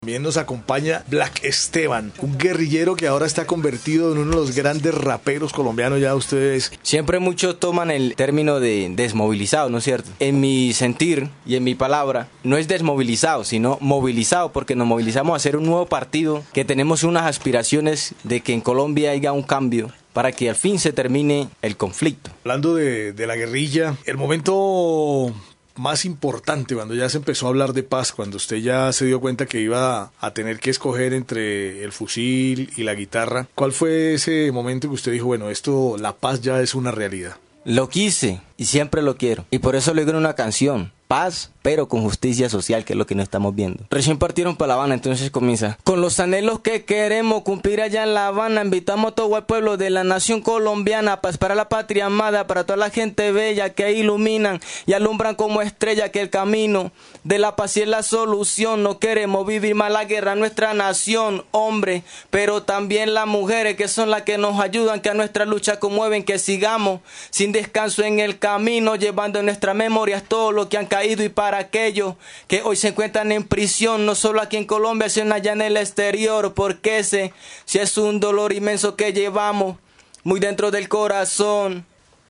También nos acompaña Black Esteban, un guerrillero que ahora está convertido en uno de los grandes raperos colombianos. Ya ustedes... Siempre muchos toman el término de desmovilizado, ¿no es cierto? En mi sentir y en mi palabra, no es desmovilizado, sino movilizado, porque nos movilizamos a hacer un nuevo partido, que tenemos unas aspiraciones de que en Colombia haya un cambio para que al fin se termine el conflicto. Hablando de la guerrilla, el momento más importante cuando ya se empezó a hablar de paz, cuando usted ya se dio cuenta que iba a tener que escoger entre el fusil y la guitarra, ¿cuál fue ese momento que usted dijo, bueno, esto, la paz ya es una realidad? Lo quise y siempre lo quiero, y por eso le digo en una canción: paz, pero con justicia social, que es lo que no estamos viendo. Recién partieron para La Habana, entonces comienza: con los anhelos que queremos cumplir allá en La Habana, invitamos a todo el pueblo de la nación colombiana, paz para la patria amada, para toda la gente bella que iluminan y alumbran como estrella que el camino de la paz y es la solución. No queremos vivir más la guerra en nuestra nación, hombre, pero también las mujeres, que son las que nos ayudan, que a nuestra lucha conmueven, que sigamos sin descanso en el camino, llevando en nuestras memorias todo lo que han caído, y para aquellos que hoy se encuentran en prisión, no solo aquí en Colombia, sino allá en el exterior, porque ese sí es un dolor inmenso que llevamos muy dentro del corazón.